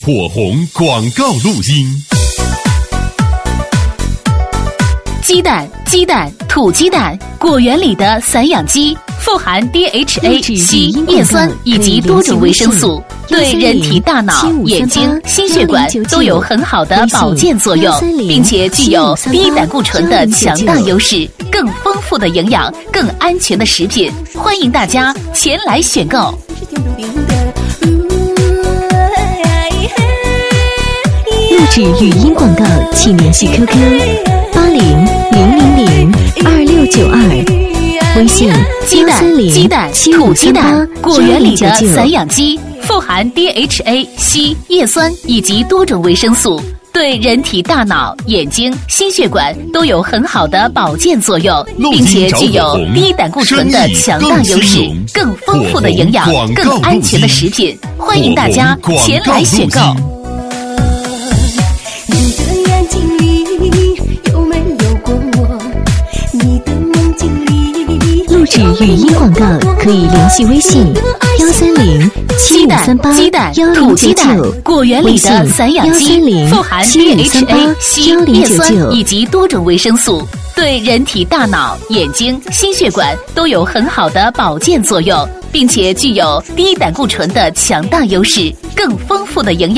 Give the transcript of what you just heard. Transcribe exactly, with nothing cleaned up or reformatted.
火红广告录音。 鸡蛋，鸡蛋，土鸡蛋，果园里的散养鸡，富含 D H A、硒、叶酸以及多种维生素，对人体、大脑、眼睛、心血管都有很好的保健作用，并且具有低胆固醇的强大优势，更丰富的营养，更安全的食品，欢迎大家前来选购。 录制语音广告，请联系 Q Q 八零零零零二六九二，微信鸡蛋，鸡蛋，土鸡蛋，果园里的散养鸡，富含 D H A、硒、叶酸以及多种维生素，对人体、大脑、眼睛、心血管都有很好的保健作用，并且具有低胆固醇的强大优势，更丰富的营养，更安全的食品，欢迎大家前来选购。 录制语音广告可以联系微信幺三零七五三八幺零九九， 果园里的散养鸡富含 D H A、硒、叶酸以及多种维生素，对人体、大脑、眼睛、心血管都有很好的保健作用，并且具有低胆固醇的强大优势，更丰富的营养。